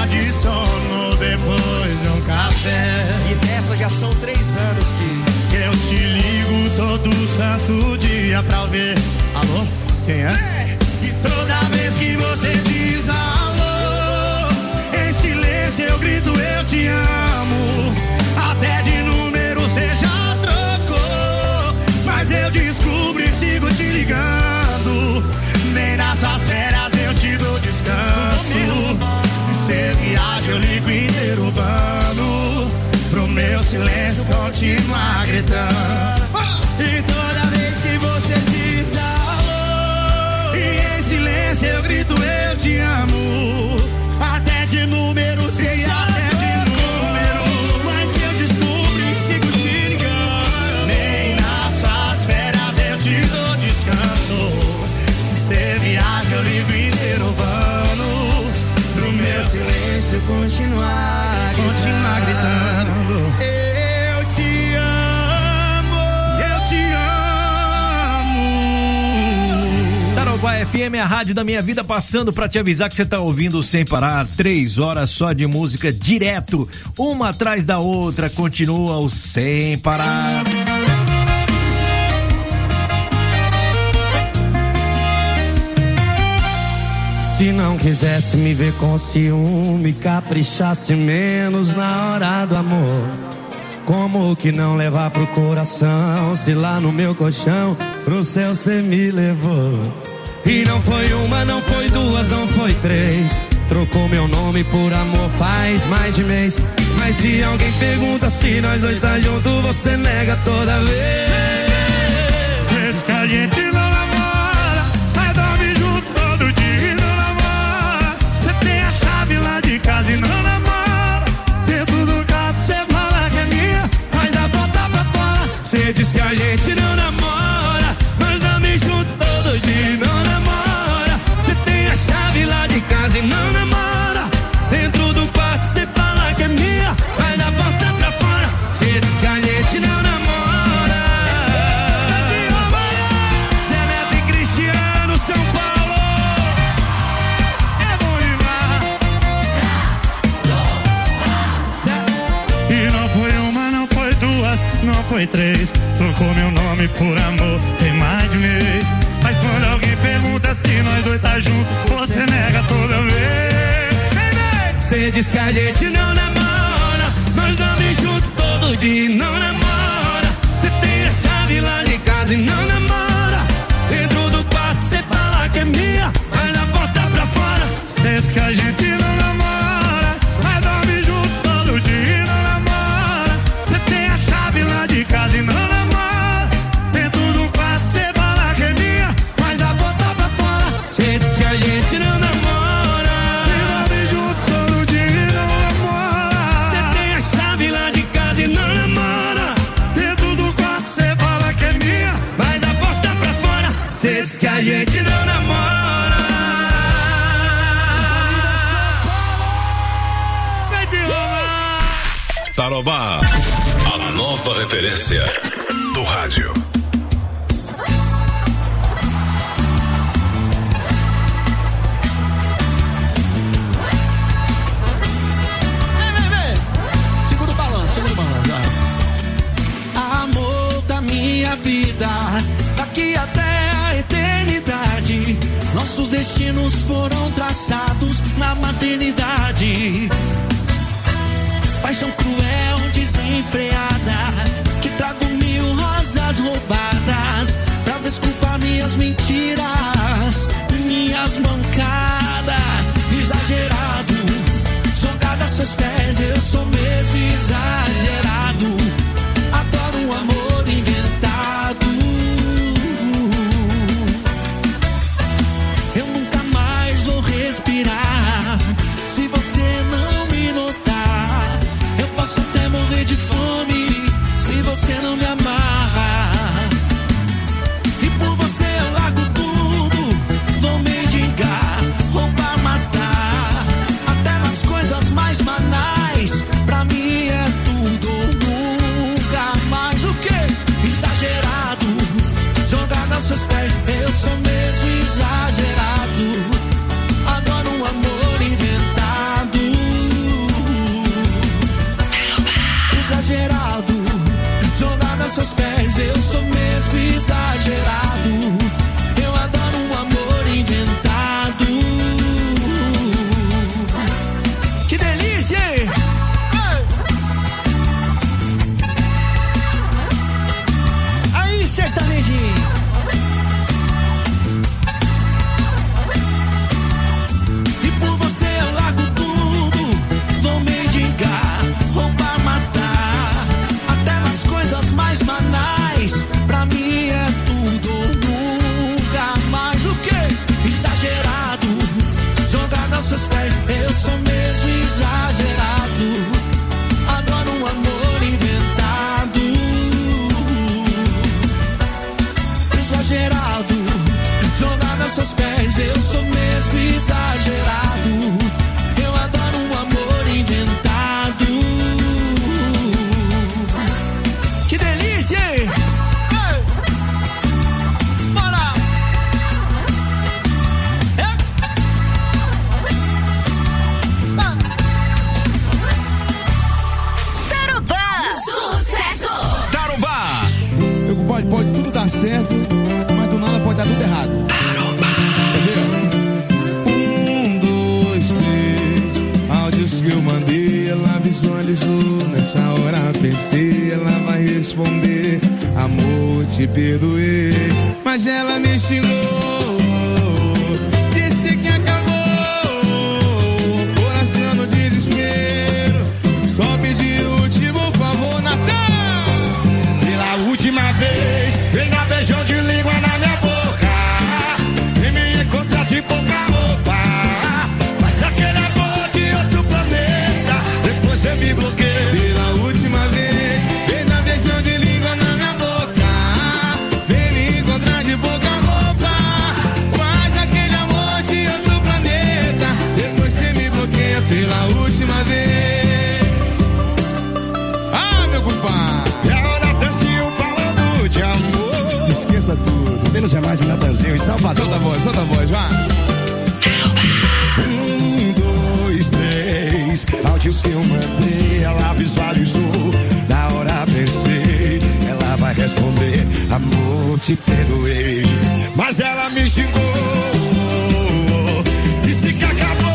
de sono depois de um café. E dessa já são 3 anos que eu te ligo todo santo dia pra ver. Alô? Quem é? E toda vez que você diz alô, em silêncio eu grito eu te amo. Até de número você já trocou, mas eu descubro e sigo te ligando. Nem nessas férias eu te dou descanso. Se cê viaja eu ligo interrogando, pro meu silêncio continuar gritando. E toda vez que você diz alô, e em silêncio eu grito eu te amo. Até de número você já até de número, mas eu descubro e sigo te ligando. Nem nas suas férias eu te dou descanso. Se cê viaja eu ligo interrogando, pro meu silêncio continuar gritando. Eu te amo, eu te amo. Tarobá FM é a rádio da minha vida, passando pra te avisar que você tá ouvindo sem parar. 3 horas só de música direto, uma atrás da outra, continua o sem parar. Se não quisesse me ver com ciúme, caprichasse menos na hora do amor. Como que não levar pro coração, se lá no meu colchão pro céu cê me levou? E não foi uma, não foi duas, não foi 3. Trocou meu nome por amor faz mais de mês. Mas se alguém pergunta se nós dois tá junto, você nega toda vez. Cê diz que a gente não namora, mas dorme junto todo dia e não namora. Cê tem a chave lá de casa e não namora. Dentro do carro cê fala que é minha, mas dá porta pra fora. Cê diz que a gente não namora, mas dorme junto todo dia e não namora. Cê tem a chave lá de casa e não namora. Dentro do quarto cê fala que é minha, mas dá porta pra fora. Cê diz que a gente não namora. Zé Neto e Cristiano, São Paulo. É bom demais. E não foi uma, não foi duas, não foi 3. Trocou meu nome por amor tem mais de mês. Mas quando alguém pergunta se nós dois tá junto, você nega toda vez. Cê diz que a gente não namora, nós dorme junto todo dia e não namora. Cê tem a chave lá de casa e não namora. Dentro do quarto cê fala que é minha, mas na porta pra fora. Cê diz que a gente não namora, mas dorme junto todo dia e não namora. Cê tem a chave lá de casa e não namora. Dentro do quarto cê fala que é minha, mas na porta pra fora. Cê diz que a gente não namora. Cê diz que a gente não namora. Tarobá, a nova referência do rádio. Segura o balanço. Amor da minha vida, daqui até eternidade, nossos destinos foram traçados na maternidade. Paixão cruel, desenfreada, te trago 1000 rosas roubadas pra desculpar minhas mentiras, minhas mancadas. Exagerado, jogado a seus pés, eu sou mesmo exagerado. Adoro um amor inventado. meus olhos nu, nessa hora pensei, ela vai responder: amor, te perdoei. Mas ela me xingou, disse que acabou, coração no desespero, só pedi o último favor, Natan. Pela última vez, vem dar beijão de língua na minha boca, vem me encontrar de pouca roupa, mas aquele amor de outro planeta, depois você me bloqueia. Pela última vez, vem dar beijão de língua na minha boca, vem me encontrar de pouca roupa, faz aquele amor de outro planeta, depois você me bloqueia. Pela última vez. Ah, meu compadre, É o Natanzinho falando de amor. Esqueça tudo, menos é mais em Natanzinho em Salvador. solta a voz, vá. 1, 2, 3, áudios que eu mandei, ela visualizou. Na hora pensei, ela vai responder: amor, te perdoei. Mas ela me xingou, disse que acabou,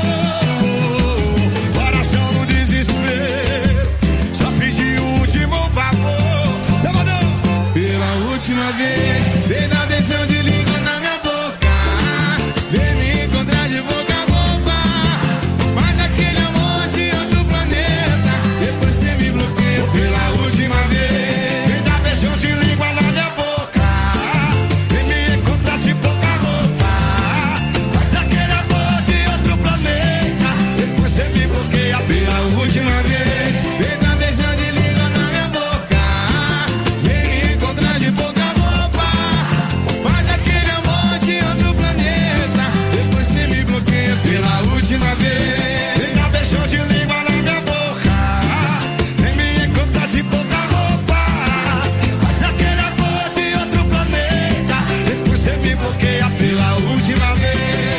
coração no desespero, só pedi o último favor. Salvador! Pela última vez, vem dar beijão de língua na minha boca, vem me encontrar de boca roupa, faz aquele amor de outro planeta, depois você me bloqueia. Pela última vez, Vem dar beijão de língua na minha boca, vem me encontrar de pouca roupa, mas aquele amor de outro planeta, depois você me bloqueia. pela última vez, vem dar beijão de língua na minha boca, vem me encontrar de pouca roupa, faz aquele amor de outro planeta, depois você me bloqueia. Pela última vez, Vem dar beijão de língua na minha boca, vem me encontrar de pouca roupa, mas aquele amor de outro planeta, depois você me bloqueia. pela última vez.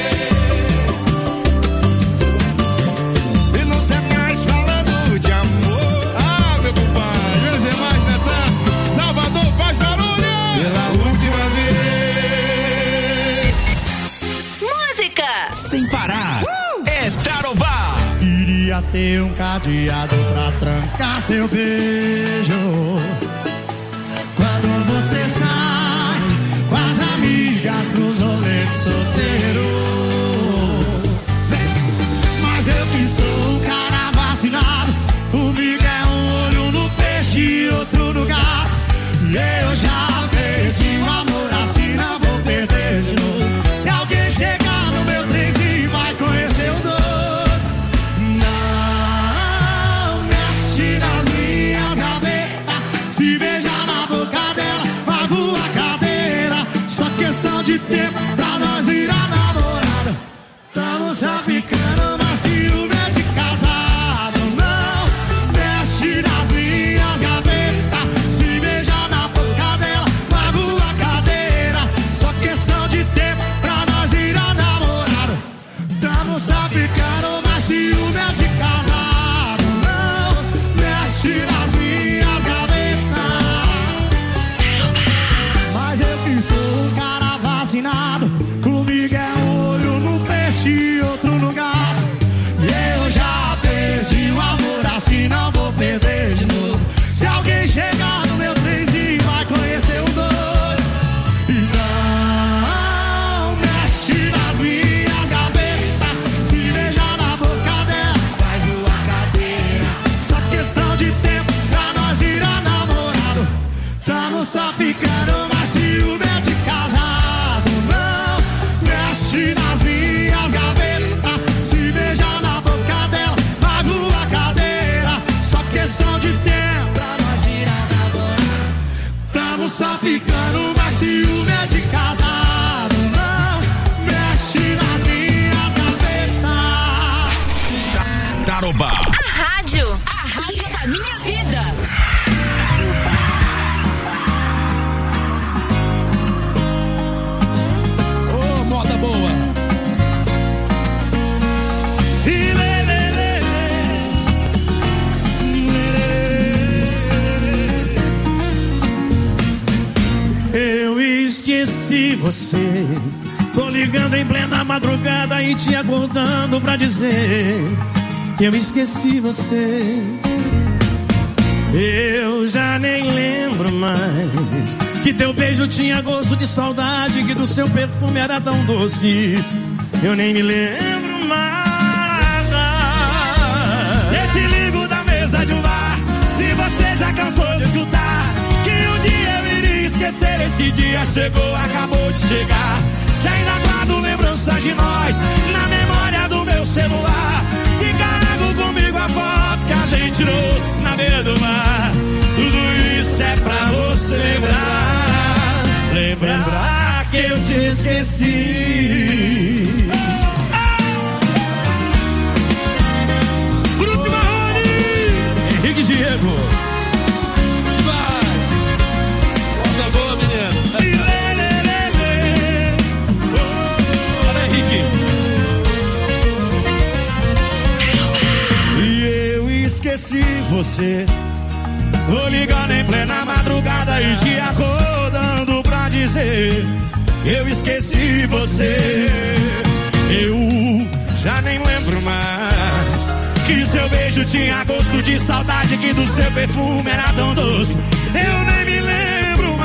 E não sei mais falando de amor. Ah, meu compadre, menos é mais, Natan. Salvador faz barulho. Pela última vez. Música Sem parar. É Tarobá. Queria ter um cadeado pra trancar seu beijo. Quando você sai com as amigas pros rolês solteiro. Mas eu que sou um cara vacinado, comigo é um olho no peixe e outro no gato. E eu já perdi o amor, assim não vou perder de novo. Se alguém chegar no meu trenzinho vai conhecer o doido. Não mexe nas minhas gavetas, se beijar na boca dela vai voar cadeira. Só questão de tempo pra nós ir a namorada. Tamo só ficando, mas ciúme é de casado. Não mexe nas minhas gavetas, se beijar na boca dela vai voar cadeira. Só questão de tempo pra nós ir a namorada. Tamo só ficando, mas ciúme é de casado. Não mexe nas minhas gavetas. Mas eu que sou um cara vacinado, comigo é um olho no peixe e outro no gato. E eu já perdi o amor, assim não vou perder de novo. Se alguém chegar no meu trenzinho vai conhecer o doido. E não mexe nas minhas gavetas, se beijar na boca dela vai voar cadeira. Só questão de tempo pra nós ir a namorado. Tamo só ficando, mas ciúme é de casado. Não mexe nas minhas gavetas, se beijar na boca dela vai voar cadeira. Só questão de tempo pra nós ir a namorado. Tamo só ficando, mas ciúme é de casado. Não mexe nas minhas gavetas. Tarobá. A rádio da minha vida. Ô, moda boa. Eu esqueci você. Tô ligando em plena madrugada e te acordando pra dizer eu esqueci você. Eu já nem lembro mais que teu beijo tinha gosto de saudade, que do seu perfume era tão doce. Eu nem me lembro mais. Se eu te ligo da mesa de um bar, se você já cansou de escutar que um dia eu iria esquecer, esse dia chegou, acabou de chegar. Se ainda guardo lembranças de nós na memória do meu celular, se carrego comigo a foto que a gente tirou na beira do mar, tudo isso é pra você lembrar, lembrar que eu te esqueci. Grupo Marrone, Henrique Diego. Volta boa, menino. Olha, Henrique. E eu esqueci você. Vou ligando em plena madrugada e te acordando pra dizer: eu esqueci você. Eu já nem lembro mais que seu beijo tinha gosto de saudade, que do seu perfume era tão doce. Eu nem me lembro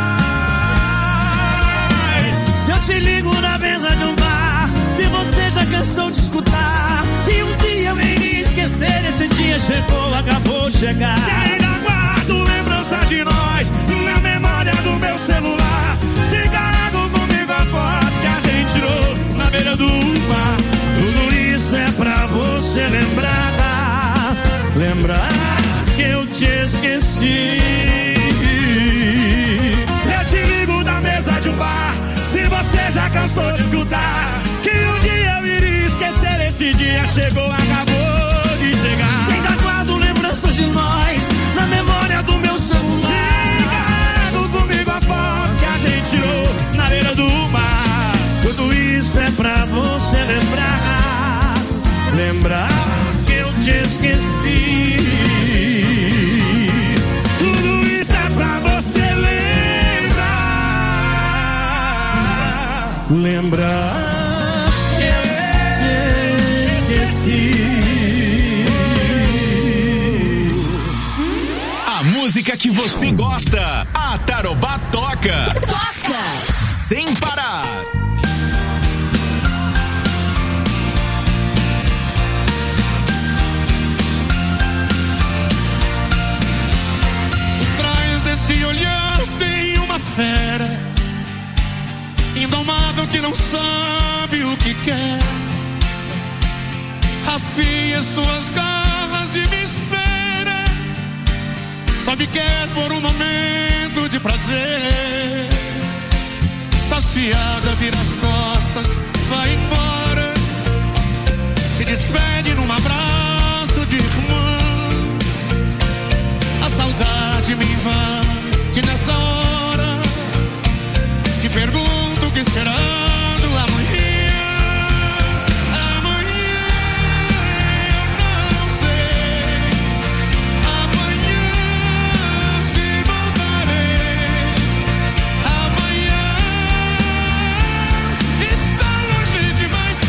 mais. Se eu te ligo na mesa de um bar, se você já cansou de escutar que um dia eu iria esquecer, esse dia chegou, acabou de chegar. Se ainda guardo lembranças de nós na memória do meu celular, se carrego comigo a foto que a gente tirou na beira do mar, tudo isso é pra você lembrar, lembrar que eu te esqueci. Se eu te ligo da mesa de um bar, se você já cansou de escutar que um dia eu iria esquecer, esse dia chegou, acabou de chegar. Se ainda guardo lembranças de nós na memória do meu celular, se carrego comigo a foto que a gente tirou na beira do mar, tudo isso é pra você lembrar, lembrar que eu te esqueci. Tudo isso é pra você lembrar, lembrar que eu te esqueci. A música que você gosta, a Tarobá toca. Toca! Sem parar. Por trás desse olhar tem uma fera indomável que não sabe o que quer. Afia suas garras e me espera, só me quer por um momento de prazer. Saciada, vira as costas, vai embora, se despede num abraço de irmã. A saudade me invade nessa hora, te pergunto o que será do amanhã. Amanhã eu não sei, amanhã se voltarei. Amanhã está longe demais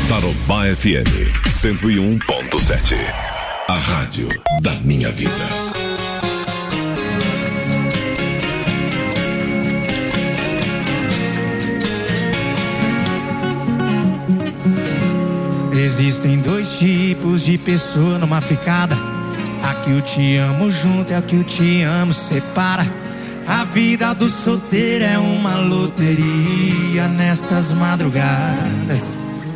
Tarobá FM 101.7. A rádio da minha vida. Existem dois tipos de pessoa numa ficada. A que eu te amo junto e a que eu te amo separa. A vida do solteiro é uma loteria nessas madrugadas.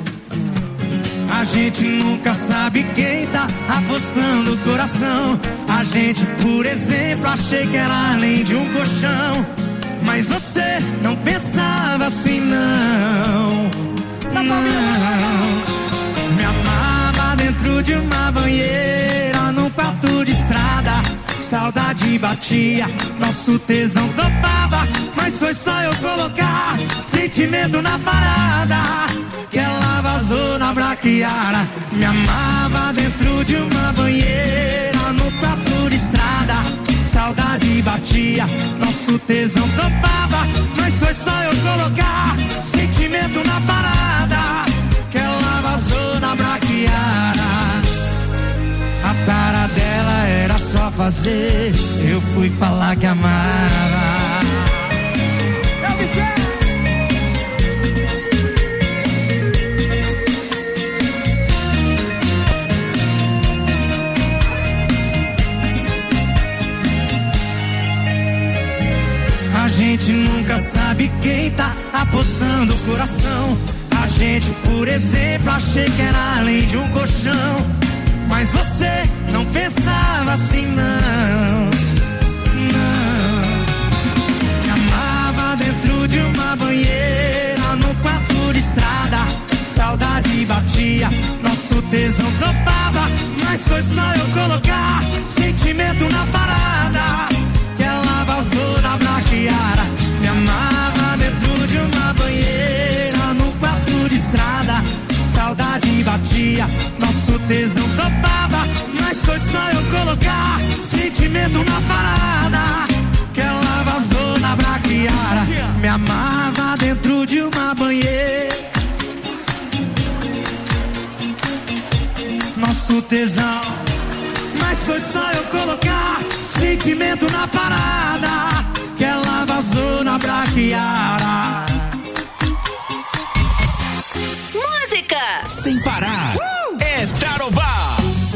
A gente nunca sabe quem tá apostando o coração. A gente, por exemplo, achei que era além de um colchão. Mas você não pensava assim, não. Não. Me amava dentro de uma banheira, num quarto de estrada. Saudade batia, nosso tesão topava. Mas foi só eu colocar sentimento na parada que ela vazou na braquiara. Me amava dentro de uma banheira, no quarto de estrada. Saudade batia, nosso tesão topava. Mas foi só eu colocar sentimento na parada que ela vazou na braquiara. A tara dela era só fazer, eu fui falar que amava. Eu me sei. A gente nunca sabe quem tá apostando o coração. A gente, por exemplo, achei que era além de um colchão. Mas você não pensava assim, não. Não. Me amava dentro de uma banheira, no quarto de estrada. Saudade batia, nosso tesão topava. Mas foi só eu colocar sentimento na parada que ela vazou na braquiara. Me amava dentro de uma banheira, no quarto de estrada. Saudade batia, nosso tesão topava. Mas foi só eu colocar sentimento na parada que ela vazou na braquiara. Me amava dentro de uma banheira, nosso tesão. Mas foi só eu colocar sentimento na parada que ela vazou na braquiara. Música sem parar. É Tarobá.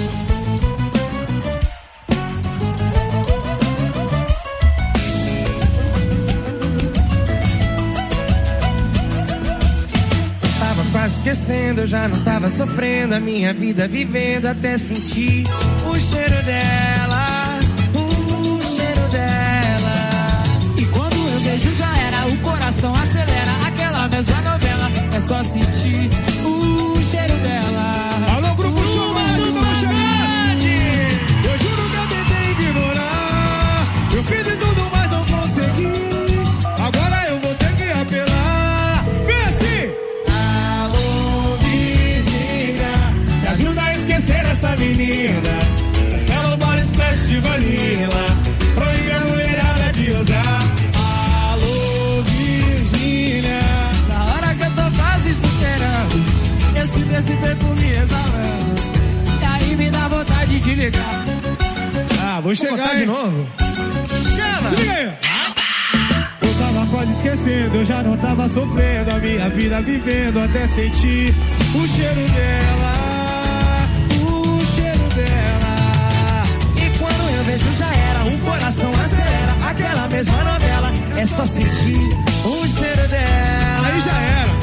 Tava quase esquecendo, eu já não tava sofrendo a minha vida vivendo até sentir o cheiro dela, o cheiro dela. E quando eu beijo já era, o coração acelera, aquela mesma novela, é só sentir o cheiro dela. Alô, Grupo Chumado, vamos chegar! Eu juro que eu tentei ignorar, eu fiz de tudo, mas não consegui. Agora eu vou ter que apelar. Vem assim! Alô, Virgínia, me ajuda a esquecer essa menina. Marcelo Bora Splash de Vanilla, proíbe a mulherada de usar. Alô, Virgínia, na hora que eu tô quase superando, eu sinto esse perfume exalando, e aí me dá vontade de ligar. Ah, vou chegar de novo. Chama! Se liga aí. Eu tava quase esquecendo, eu já não tava sofrendo a minha vida vivendo até sentir o cheiro dela, o cheiro dela. E quando eu vejo já era, o coração acelera, aquela mesma novela, é só sentir o cheiro dela. Aí já era.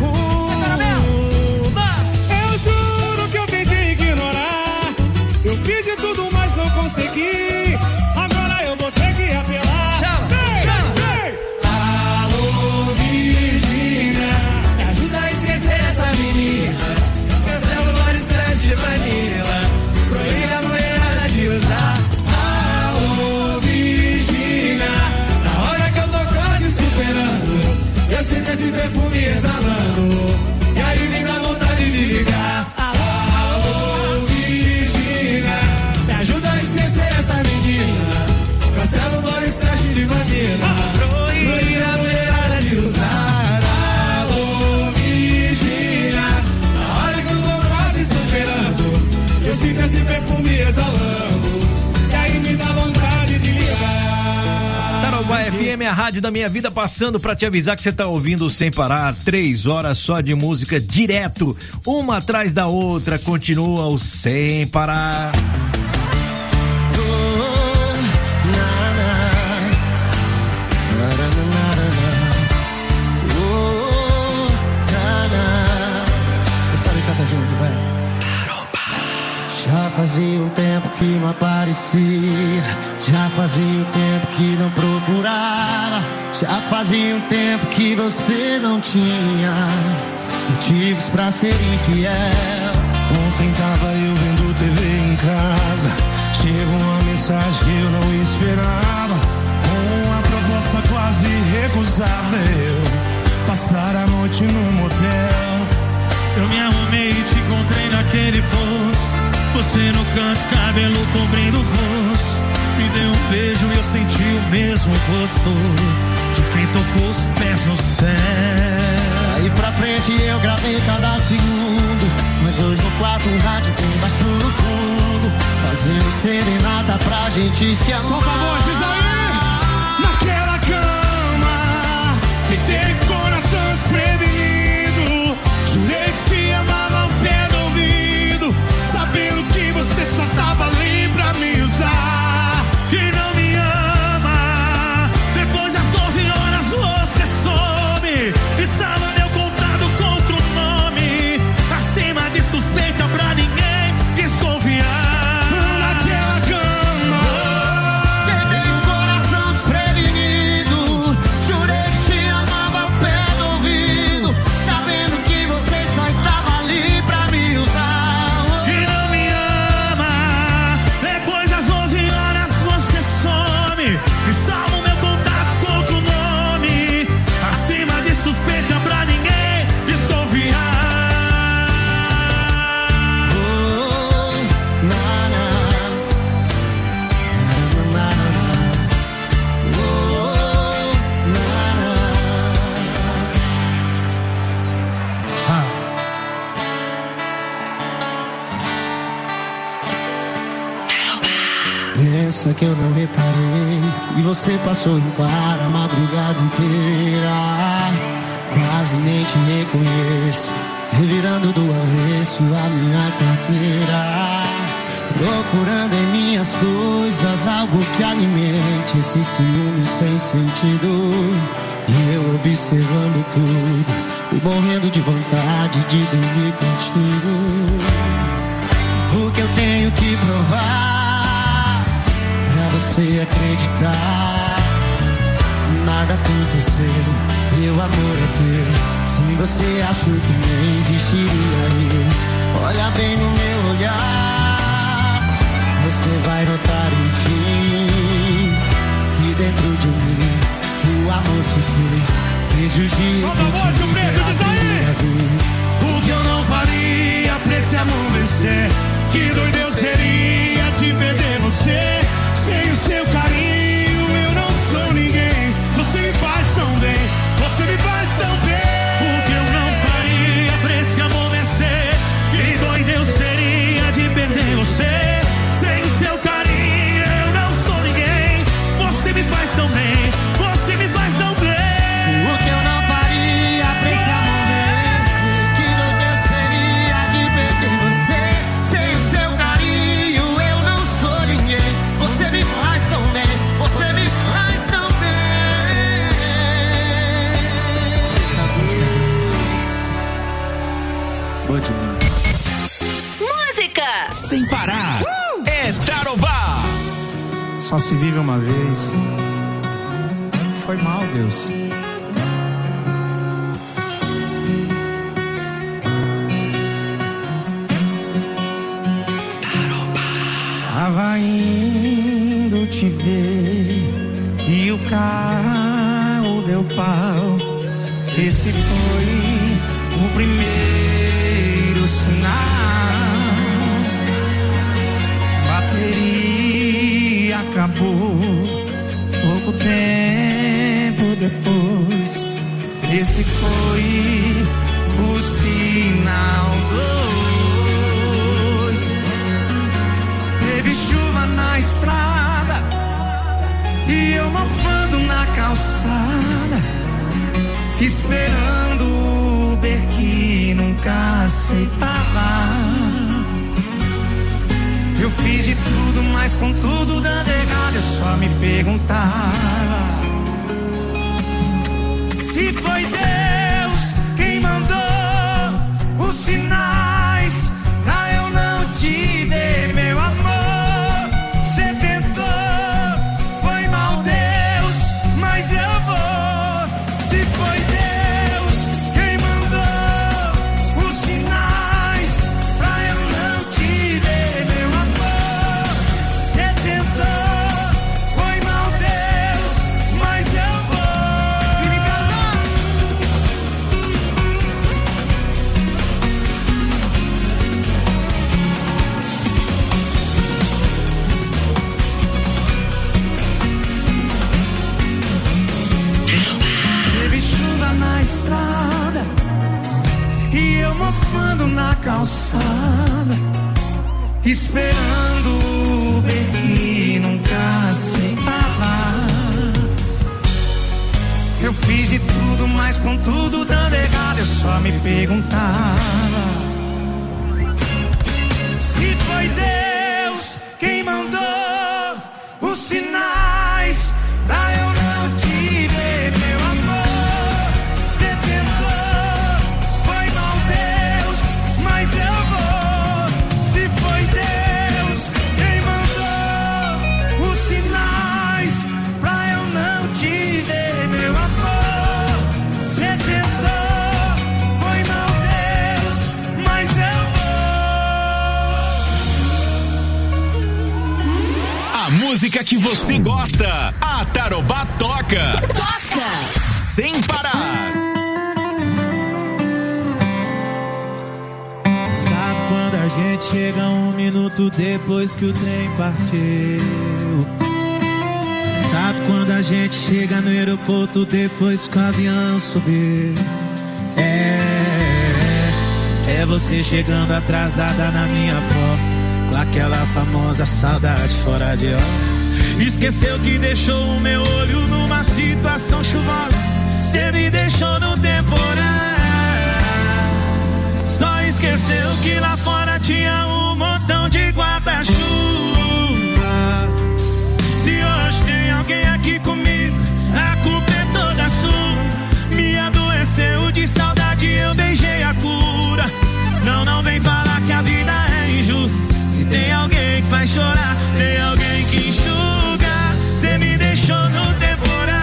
Eu juro que eu tentei ignorar, eu fiz de tudo, mas não consegui. Agora eu vou ter que apelar. Chama, vem, chama. vem. Alô, Virgínia, Me ajuda a esquecer essa menina. Marcelo Bora Splash de Vanilla, proíbe a mulherada de usar. alô, Virgínia, Na hora que eu tô quase superando, eu sinto esse perfume exalando, e aí me dá vontade de ligar. alô, Virgínia, Me ajuda a esquecer essa menina. Cancela o Bora Splash de Vanilla, proíbe a mulherada de usar. alô, Virgínia, Na hora que eu tô Rádio da Minha Vida, passando pra te avisar que você tá ouvindo Sem Parar, 3 horas só de música direto, uma atrás da outra, continua o Sem Parar. Canta junto, vai. Já fazia um tempo que não aparecia, já fazia um tempo que não procurava, já fazia um tempo que você não tinha motivos pra ser infiel. Ontem tava eu vendo TV em casa, chegou uma mensagem que eu não esperava, uma proposta quase recusável, passar a noite no motel. Eu me arrumei e te encontrei naquele posto, você no canto, cabelo cobrindo o rosto. Me deu um beijo e eu senti o mesmo gosto de quem tocou os pés no céu. Aí pra frente eu gravei cada segundo, mas hoje no quarto um rádio tem baixo no fundo, fazendo serenata pra gente se amar. Solta vozes aí! Naquela cama, deitei com o coração desprevenido, jurei que te amava ao pé do ouvido, sabendo que você só estava ali pra me usar. Que não me ama, depois das 12 horas você some e salva meu contato com outro nome, acima de suspeita pra ninguém desconfiar. Naquela cama, deitei o coração desprevenido, jurei que te amava ao pé do ouvido, sabendo que você só estava ali pra me usar. Que não me ama, depois das 12 horas você some e salva o meu contato com outro nome, acima de suspeita pra ninguém desconfiar. Pensa que eu não reparei e você passou em claro a madrugada inteira, quase nem te reconheço, revirando do avesso a minha carteira, procurando em minhas coisas algo que alimente esse ciúme sem sentido, e eu observando tudo e morrendo de vontade de dormir contigo. O que eu tenho que provar pra você acreditar? Nada aconteceu, meu amor é teu. Se você achou que nem existiria eu, olha bem no meu olhar, você vai notar enfim que dentro de mim o amor se fez. Desde o dia que eu te vi pela primeira vez. O que eu não faria pra esse amor vencer? Que doido eu seria de perder você. Sem o seu carinho eu não sou ninguém. Você me faz tão bem, você me faz tão bem. O que eu não faria pra esse amor vencer? Que doido eu seria de perder você. Sem o seu carinho eu não sou ninguém. Você me faz tão bem, você me faz tão bem. O que eu não faria pra esse amor vencer? Que doido eu seria de perder você. Sem o seu carinho eu não sou ninguém. Você me faz tão bem, você me faz tão bem. Boa demais. Música Sem Parar é Tarobá. Só se vive uma vez. Foi mal, Deus. Tava indo te ver e o carro deu pau. Esse foi o primeiro sinal. Bateria acabou pouco tempo depois. Esse foi o sinal 2. Teve chuva na estrada e eu mofando na calçada. calçada, esperando o Uber que nunca aceitava. Eu fiz de tudo, mas com tudo dando errado, eu só me perguntava se foi Deus quem mandou os sinais pra eu não te ver, meu amor. Cê tentou, foi mal Deus, mas eu vou. Se foi Deus quem mandou os sinais pra eu não te ver, meu amor. Cê tentou, foi mal Deus, mas eu vou. Vem me cantar. Teve chuva na estrada e eu mofando na calçada, esperando o Uber que nunca aceitava. Eu fiz de tudo, mas com tudo dando errado, eu só me perguntava se foi Deus quem mandou os sinais pra eu não te ver, meu amor. Cê tentou, foi mal Deus, mas eu vou. Se foi Deus quem mandou os sinais pra eu não te ver, meu amor. Cê tentou, foi mal Deus, mas eu A música que você gosta, a Tarobá toca. Toca! Sem parar. Sabe quando a gente chega 1 minuto depois que o trem partiu? Sabe quando a gente chega no aeroporto depois que o avião subiu? É você chegando atrasada na minha porta, com aquela famosa saudade fora de hora. Esqueceu que deixou o meu olho numa situação chuvosa, cê me deixou no temporal. Só esqueceu que lá fora tinha um montão de guarda-chuva. Se hoje tem alguém aqui comigo, a culpa é toda sua. Me adoeceu de saudade, eu beijei a cura. Não vem falar que a vida é injusta. Se tem alguém que faz chorar, tem alguém que enxuga. Cê me deixou no temporal.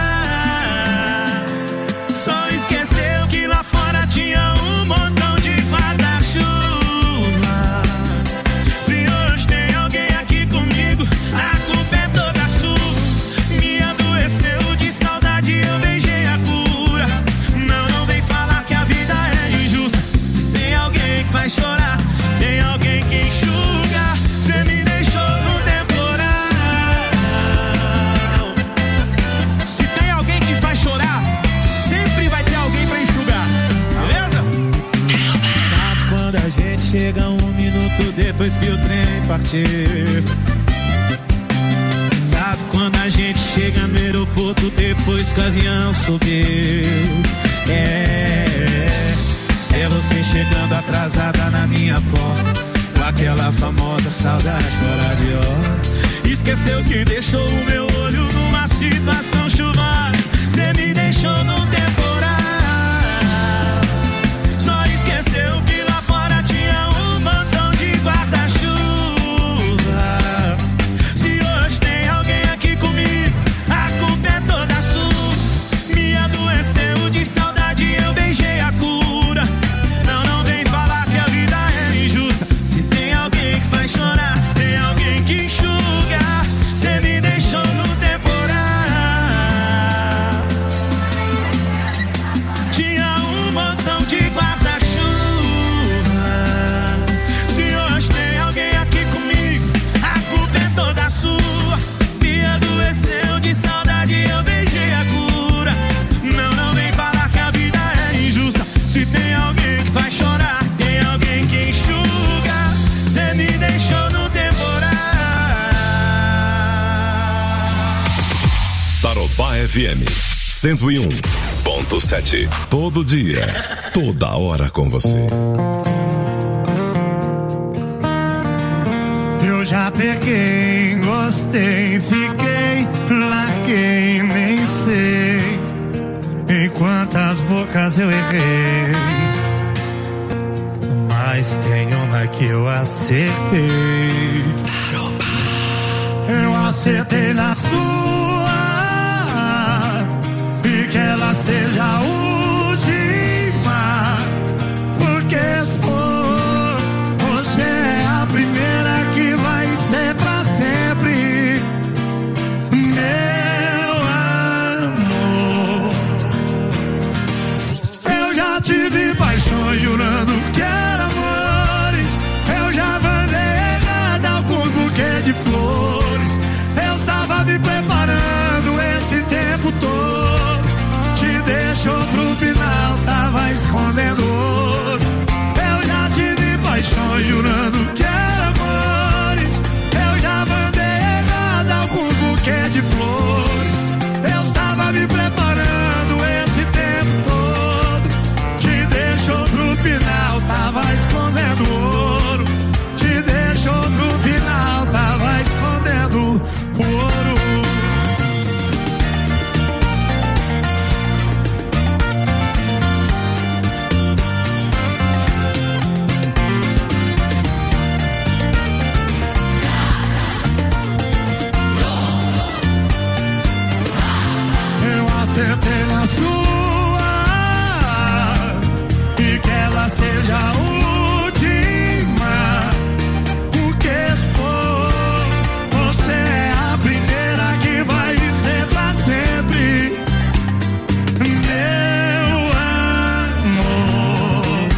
Só esqueceu que lá fora tinha um montão de guarda-chuva. Se hoje tem alguém aqui comigo, a culpa é toda sua. Me adoeceu de saudade, eu beijei a cura. Não vem falar que a vida é injusta. Se tem alguém que faz chorar, tem alguém que enxuga. Cê me deixou no temporal. Se tem alguém que faz chorar, sempre vai ter alguém pra enxugar, beleza? Sabe quando a gente chega 1 minuto depois que o trem partiu? Sabe quando a gente chega no aeroporto depois que o avião subiu? É você chegando atrasada na minha porta, com aquela famosa saudade fora de hora. Esqueceu que deixou o meu olho numa situação chuvosa. Cê me deixou no temporal. Só esqueceu que lá fora tinha um montão de guarda-chuva. Se hoje tem alguém aqui comigo, a culpa é toda sua. Me adoeceu de saudade, eu beijei a cura. Não vem falar que a vida é injusta. Se tem alguém que faz chorar, tem alguém que enxuga. Cê me deixou no temporal. Tinha um montão de guarda-chuva. Se hoje tem alguém aqui comigo, a culpa é toda sua. Me adoeceu de saudade, eu beijei a cura. Não vem falar que a vida é injusta. Se tem alguém que faz chorar, tem alguém que enxuga. Cê me deixou no temporal. Tarobá FM. 101.7. Todo dia, toda hora com você. Eu já peguei, gostei, fiquei, larguei, nem sei em quantas bocas eu errei, mas tem uma que eu acertei. Eu acertei na sua e que ela seja a última, porque se for, você é a primeira que vai ser pra sempre, meu amor. Eu já tive paixões jurando que era amores, eu já mandei errado alguns buquês de flores, eu estava me preparando esse tempo todo, te deixou pro final, tava escondendo ouro. Eu já tive paixões jurando que era amores, eu já mandei errado alguns buquês de flores, eu estava me preparando esse tempo todo, te deixou pro final, tava escondendo ouro, te deixou pro final, tava escondendo ouro. Eu acertei na sua e que ela seja a última, porque se for, você é a primeira que vai ser pra sempre, meu amor.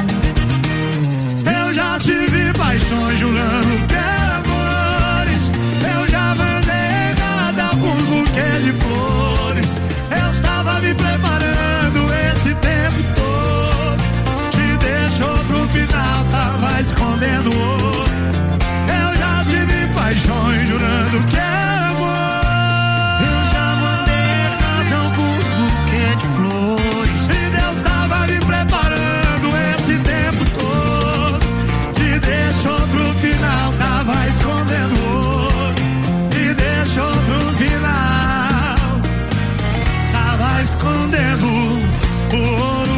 Eu já tive paixões jurando que era amores, eu já mandei errado alguns buquês de flores, eu estava me preparando esse tempo todo, te deixou pro final, tava escondendo ouro. Eu já tive paixões jurando que era amor, eu já mandei errado alguns buquês de flores, e Deus tava me preparando esse tempo todo, te deixou pro final, tava escondendo ouro, te deixou pro final, tava escondendo ouro.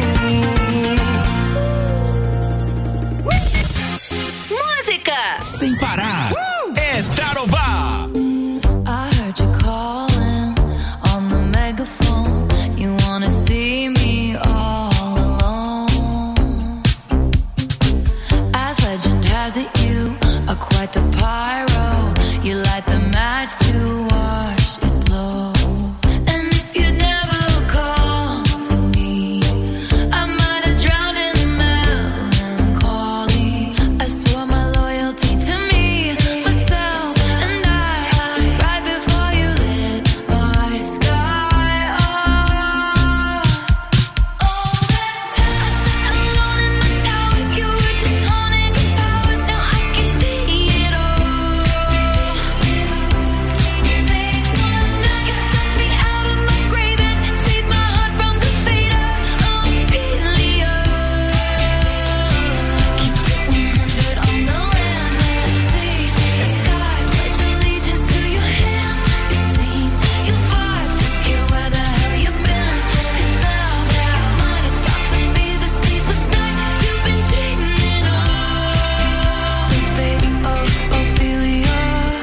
Música Sem parar. É Tarobá. I heard you calling on the megaphone. You wanna see me all alone. As legend has it, you are quite the pyro. You light the match to watch it blow. And if you'd never call for me, I might have drowned in melancholy. I swore my loyalty to me, myself, and I. Right before you lit my sky up. All that time I sat alone in my tower, you were just haunting your powers. Now I can see it all. Late one night, you took me out of my grave and saved my heart from the fate of Ophelia. Keep it 100 on the land, let's see the sky. Pledge allegiance to your hands, your team, your vibes. Don't care where the hell you've been, 'cause now you're mine. It's about to be the sleepless night you've been dreaming of. The fate of Ophelia.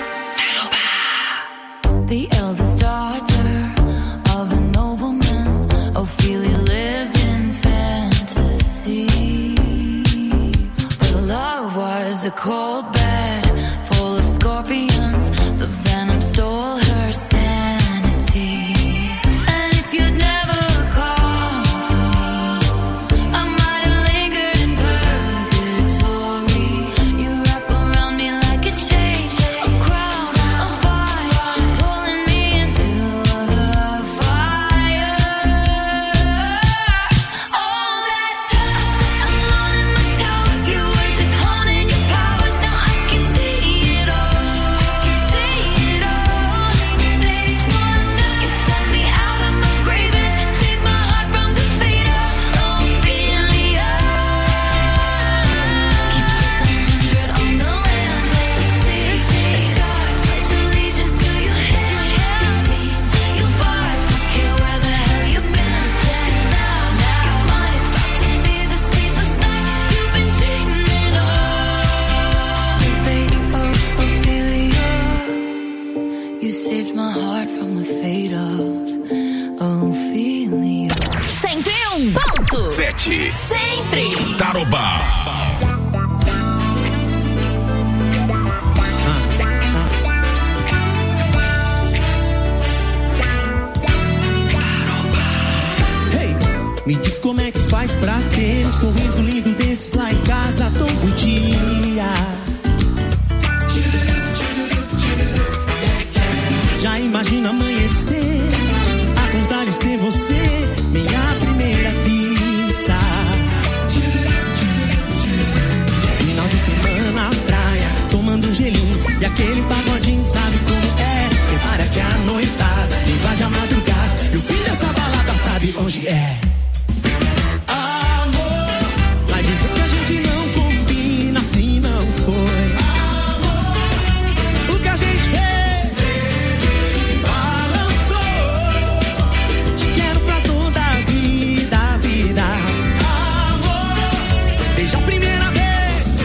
The eldest daughter of a nobleman, Ophelia lived in fantasy. But love was a cold bed full of scorpions. The venom stole her sanity. And if you'd never call for me, I might have lingered in purgatory. You wrap around me like a chain, a crown, a vine, pulling me into the fire. All that time I sat alone in my tower, you were just haunting your powers. Now I can see it all. heart from the fate of Ophelia. 101.7 Sempre Tarobá. Me diz como é que faz pra ter um sorriso lindo desses lá em casa todo dia. Já imagina amanhecer, acordar e ser você, minha primeira vista. Final de semana na praia, tomando um gelinho e aquele pagodinho, sabe como é? Prepara que a noitada invade a madrugada e o fim dessa balada sabe onde é. Dizer que a gente não combina, assim não foi. Amor, o que a gente fez, balançou. Te quero pra toda a vida, vida. Amor, desde a primeira vez,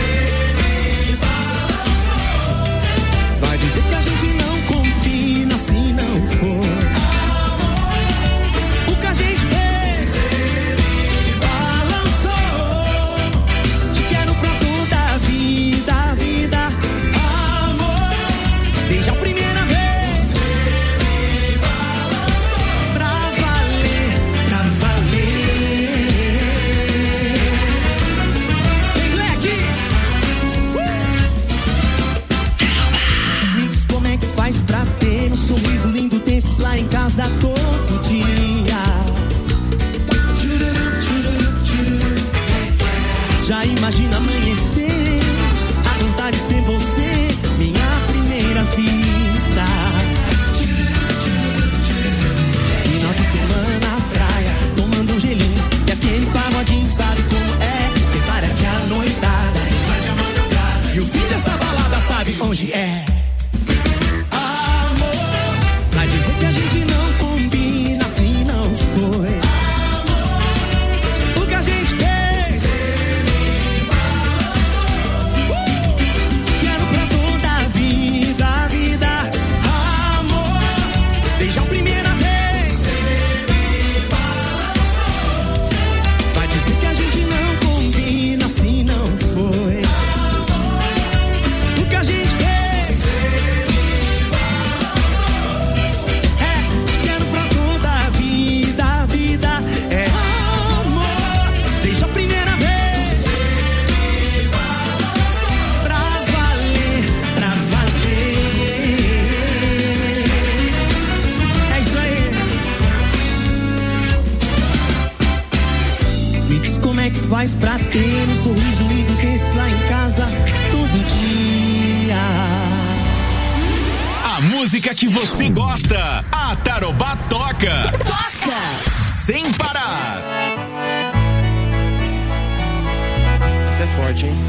vai dizer que a gente não combina, assim não foi. Amor, o que a gente fez. Pra ter um sorriso lindo desse lá em casa todo dia. Já imagina amanhecer, acordar e ser você, minha primeira vista. Final de semana na praia, tomando um gelinho e aquele pagodinho, sabe como é? Prepara que a noitada invade a madrugada e o fim dessa balada sabe onde é. Dizer que a gente não combina, assim não foi. Amor, o que a gente fez, te quero pra toda a vida, vida. Amor, desde a primeira vez, vai dizer que a gente não combina, assim não foi. Amor, o que a gente fez. Faz pra ter um sorriso lindo desse lá em casa todo dia. A música que você gosta, a Tarobá toca. Toca sem parar. Isso é forte, hein?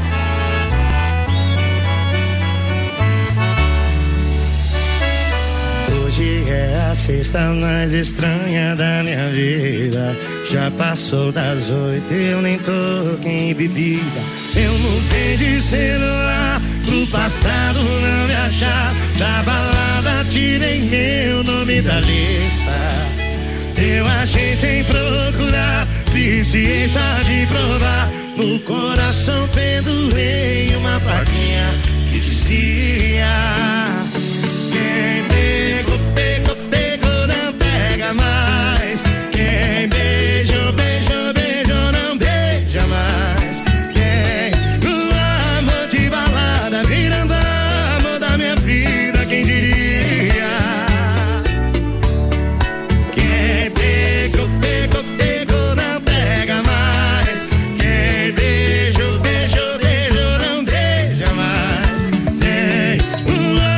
Hoje é a sexta mais estranha da minha vida. Já passou das 8, eu nem toquei em bebida. Eu mudei de celular pro passado não me achar. Da balada tirei meu nome da lista. Eu achei sem procurar, viciei só de provar. No coração pendurei uma plaquinha que dizia: quem pegou, pegou, pegou, não pega mais. Quem beijou, beijou, beijou, não beija mais. Quem no amor de balada virando amor da minha vida, quem diria? Quem pegou, pegou, pegou, não pega mais. Quem beijou, beijou, beijou, não beija mais. Quem no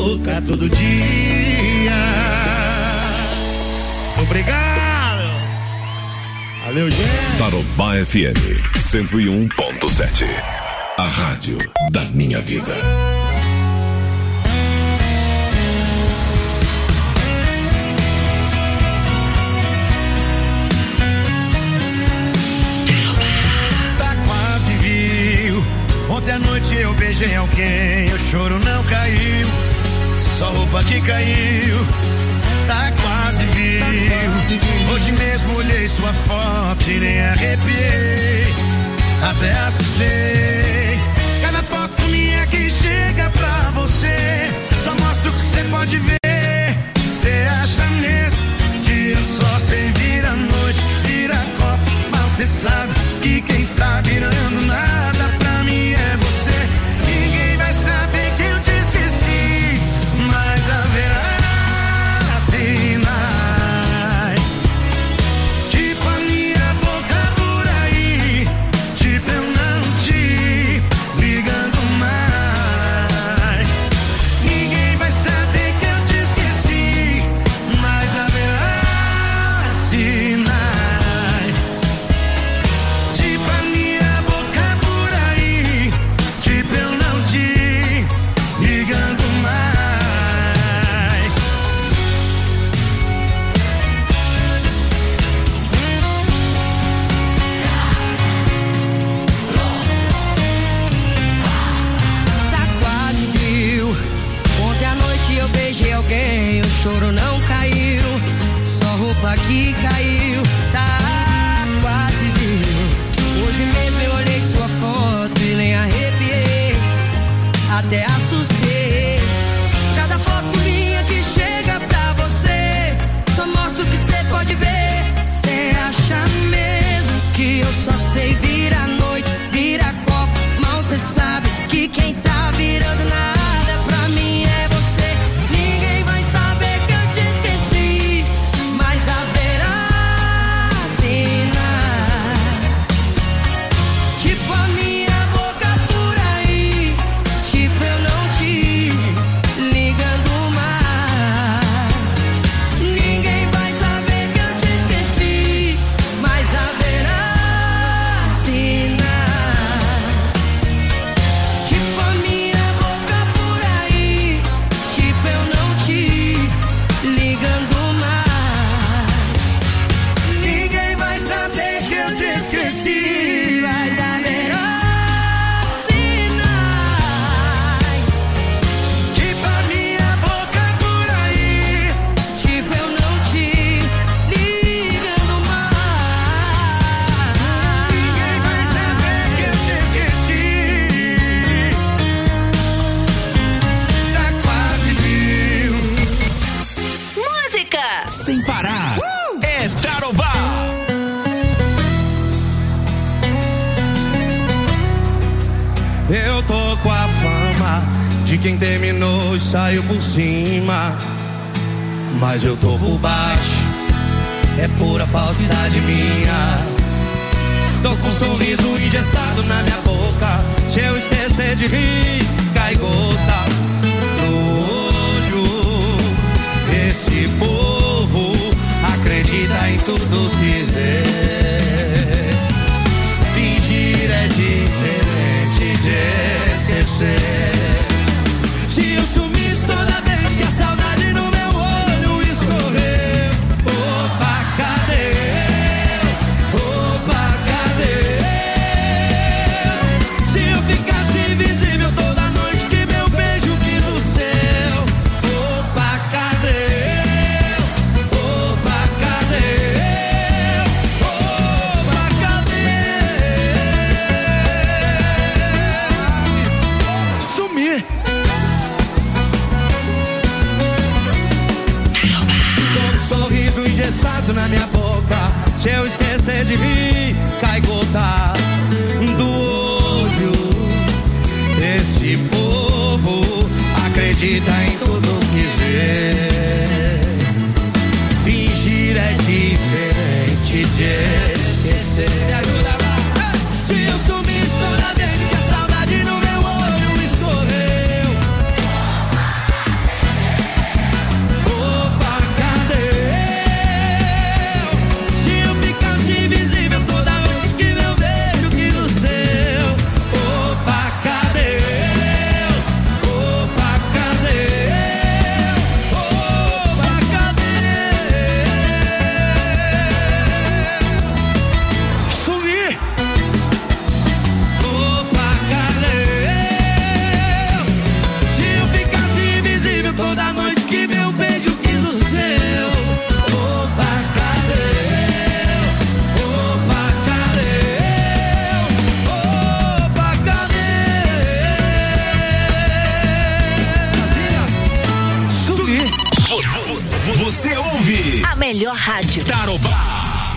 boca todo dia. Obrigado. Valeu, gente. Tarobá FM 101.7. A rádio da minha vida. Ontem à noite eu beijei alguém, o choro não caiu, só roupa que caiu, tá quase viu. Hoje mesmo olhei sua foto e nem arrepiei, até assustei. Cada foto minha que chega pra você, só mostra o que você pode ver. Você acha mesmo que eu só sei vir à noite, vira copo, mas você sabe que quem tá virando nada pra mim é você. Ninguém vai saber que eu te esqueci, mas haverá sinais, tipo a minha boca por aí, tipo eu não te ligando mais. Ninguém vai saber que eu te esqueci, mas haverá sinais, tipo a minha boca por aí, tipo eu não te ligando mais. Tá quase frio. Ontem à noite eu beijei alguém, o choro não caiu, só roupa que caiu. Tá quase frio. Hoje mesmo eu olhei sua foto e nem arrepiei, até assustei. Cada foto minha que chega pra você, só mostra o que você pode ver. Você acha mesmo que eu só sei vir à noite, vira copo, mal cê sabe que quem tá virando nada pra mim é você. Ninguém vai saber que eu te esqueci, mas haverá sinais, tipo a minha boca por aí, tipo eu não te ligando mais. Ninguém vai saber que eu te esqueci, mas haverá sinais, tipo a minha boca por aí, tipo eu não te ligando mais. Ninguém vai saber que eu te esqueci, mas haverá sinais, Tipo a minha boca por aí, tipo eu não te ligando mais. ninguém vai saber que eu te esqueci, tá quase viu. Música. Sem parar. É Tarobá. Eu tô com a fama de quem terminou e saiu por cima, mas eu tô por baixo, é pura falsidade minha. Tô com um sorriso engessado na minha boca, se eu esquecer de rir, cai gota no olho. Esse povo acredita em tudo que vê, fingir é diferente de esquecer. Se eu sumisse toda vez que a saudade no meu olho escorreu, opa, cadê eu? Opa, cadê eu? Se eu ficasse invisível toda noite que meu beijo quis o céu, opa, cadê eu? Opa, cadê eu? Opa, cadê eu? Sumir. Sorriso engessado na minha boca, se eu esquecer de rir, cai gota do olho. Esse povo acredita em tudo que vê, fingir é diferente de esquecer. Me ajuda lá. Se eu sumisse toda vez que a saudade no meu olho escorreu, você ouve. A melhor rádio. Tarobá.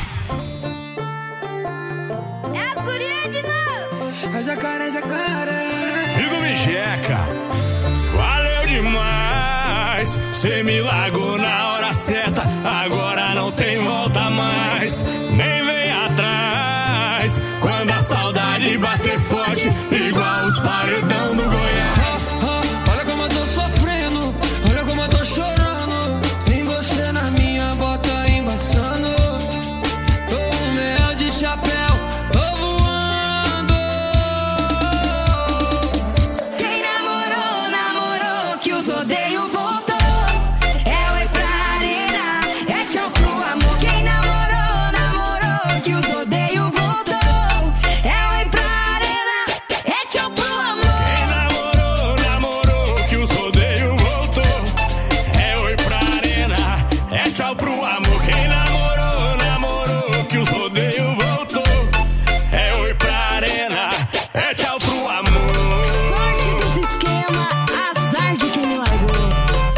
É as gurias de novo. É jacaré, jacaré. Figo Micheca, valeu demais. Cê me largou na hora certa, agora não tem volta mais. Nem vem atrás, quando a saudade bater forte, igual os paredão do Goiás. Olha como eu tô sofrendo, olha como eu tô chorando. Tem você na minha bota embaçando. Tô um mel de chapéu, tô voando. Quem namorou, namorou, que os odeio voltou. É oi pra arena, é tchau pro amor. Quem namorou, namorou, que os odeio voltou. É oi pra arena, é tchau pro amor. Quem namorou, namorou, que os rodeio voltou. É oi pra arena, é tchau pro amor. Quem namorou, namorou, que os rodeio voltou. É oi pra arena, é tchau pro amor. Sorte dos esquema, azar de quem me largou.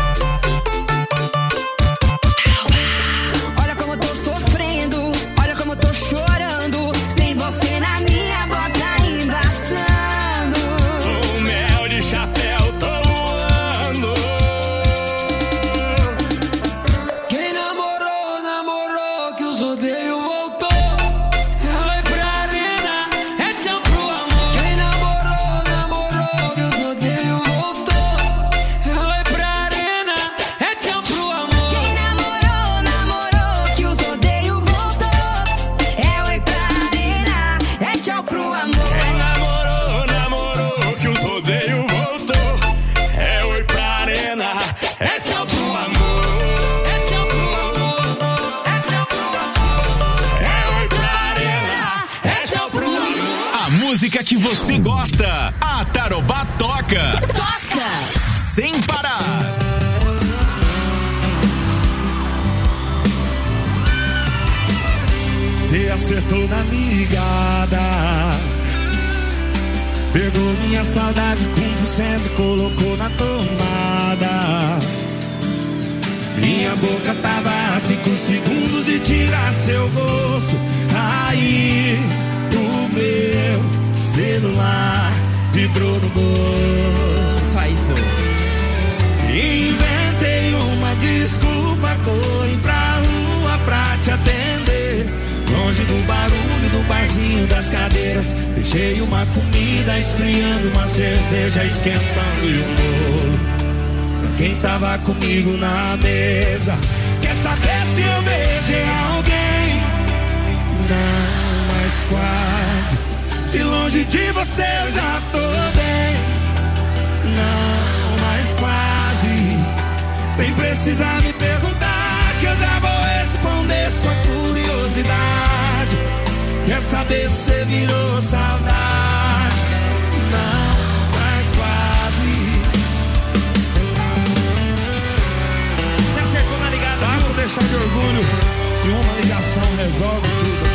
Olha como eu tô sofrendo, olha como eu tô chorando. Sem você na minha bota embaçando. Um mel de chapéu, tô voando. Quem namorou, namorou, que os odeio voltou. É oi pra arena, é tchau pro amor. Quem namorou, namorou, que os odeio voltou. É oi pra arena, é tchau pro amor. Quem namorou, namorou, que os odeio voltou. É oi pra arena, é tchau pro amor. Quem namorou, namorou, que os rodeio voltou. É oi pra arena, é tchau pro amor. É tchau pro amor, é tchau pro amor. É oi pra arena, é tchau pro amor. A música que você gosta. A Tarobá toca. Toca. Sem parar. Cê acertou na ligada, pegou minha saudade com 100% e colocou na tomada. Minha boca tava a 5 segundos de tirar seu gosto. Aí o meu celular vibrou no bolso. Aí foi. Inventei uma desculpa, corri pra rua pra te atender. Longe do barulho do barzinho das cadeiras, deixei uma comida esfriando, uma cerveja esquentando e um bolo pra quem tava comigo na mesa. Quer saber se eu beijei alguém? Não, mas quase. Se longe de você eu já tô bem. Não, mas quase. Nem precisa me perguntar, que eu já vou responder sua curiosidade. Quer saber se você virou saudade? Não, mas quase. Você acertou na ligada, basta deixar de orgulho e uma ligação resolve tudo.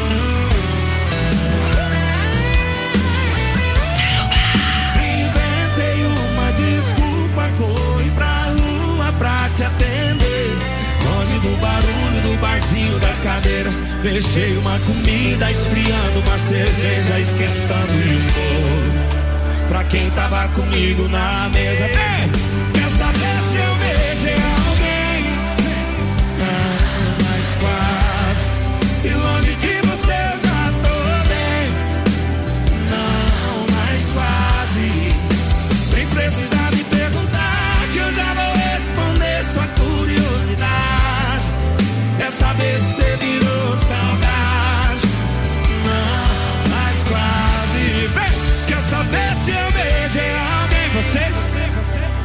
Inventei uma desculpa, corri pra rua pra te atender. Longe do barulho do barzinho das cadeiras, deixei uma comida esfriando, uma cerveja esquentando e um bolo pra quem tava comigo na mesa. Vem! Quer saber se eu beijei alguém? Não, mas quase. Se longe de você eu já tô bem. Não, mas quase. Nem precisa me perguntar, que eu já vou responder sua curiosidade. Quer saber se você virou saudade? Não, mas quase. Vem! Quer saber se eu beijei alguém? Vocês?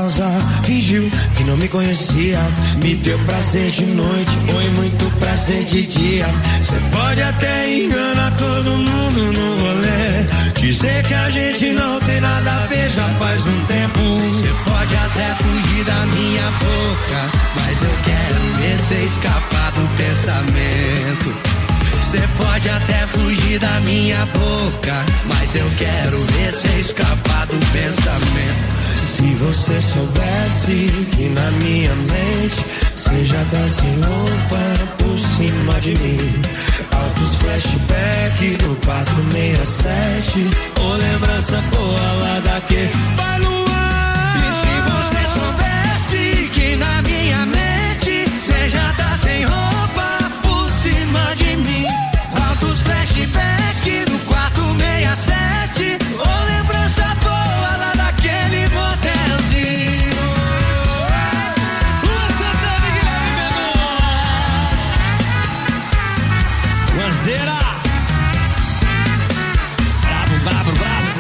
causar. Fingiu que não me conhecia, me deu prazer de noite, foi muito prazer de dia. Cê pode até enganar todo mundo no rolê, dizer que a gente não tem nada a ver já faz um tempo. Cê pode até fugir da minha boca, mas eu quero ver cê escapar do pensamento. Cê pode até fugir da minha boca, mas eu quero ver cê escapar do pensamento. Se você soubesse que na minha mente cê já tá sem roupa por cima de mim. Altos flashback do 467, ou lembrança boa lá daquele bailão. E se você soubesse que na minha mente cê já tá sem roupa por cima de mim. Altos flashback do 467, ou lembrança boa lá daquele motelzinho. Lua Santana e Guilherme Mendonça. Guanzeira. Bravo, bravo, bravo.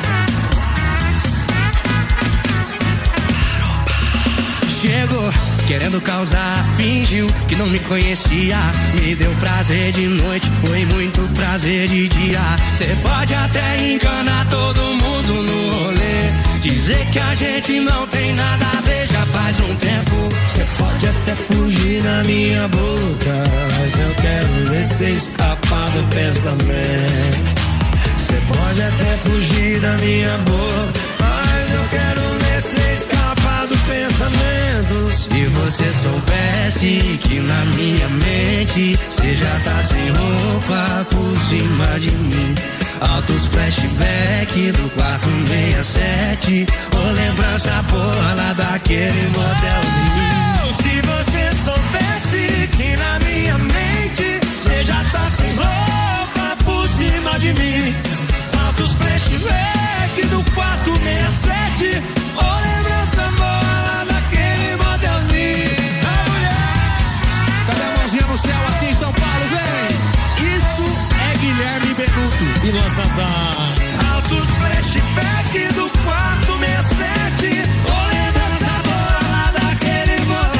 Chegou querendo causar, fingiu que não me conhecia, me deu prazer de noite, foi muito prazer de dia. Cê pode até enganar todo mundo no rolê, dizer que a gente não tem nada a ver já faz um tempo. Cê pode até fugir na minha boca, mas eu quero ver cê escapar do pensamento. Cê pode até fugir da minha boca, mas eu quero ver cê escapar do pensamento. Se você soubesse que na minha mente cê já tá sem roupa por cima de mim. Altos flashback do 467, ou lembrança boa lá daquele motelzinho. Se você soubesse que na minha mente cê já tá sem roupa por cima de mim. Altos flashback do 467, ou lembrança boa lá daquele motelzinho. A mulher, cadê a mãozinha no céu assim em São Paulo, vem? Isso é Guilherme Benuto e Lua Santana. Altos flashback do 467, ou lembrança boa lá daquele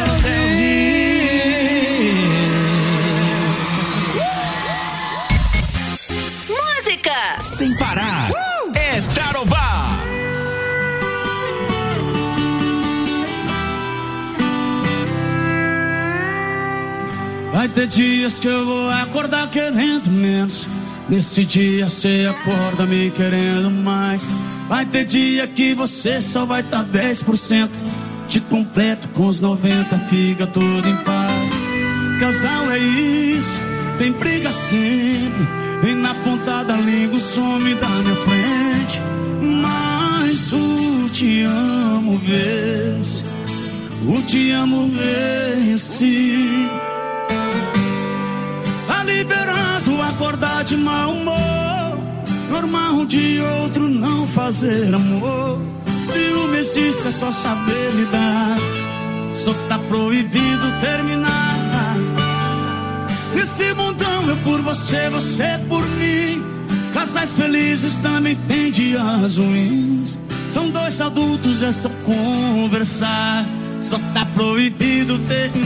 motelzinho. Música sem parar. É Tarobá. Vai ter dias que eu vou acordar querendo menos, nesse dia cê acorda me querendo mais. Vai ter dia que você só vai tá 10%, te completo com os 90, fica tudo em paz. Casal é isso, tem briga sempre, vem na ponta da língua, some da minha frente. Mas o te amo vence, o te amo vence. Tá liberado acordar de mau humor, normal de outro não fazer amor. Ciúme existe, é só saber lidar, só tá proibido terminar. Nesse mundão eu por você, você por mim. Casais felizes também tem dias ruins. São dois adultos, é só conversar, só tá proibido terminar.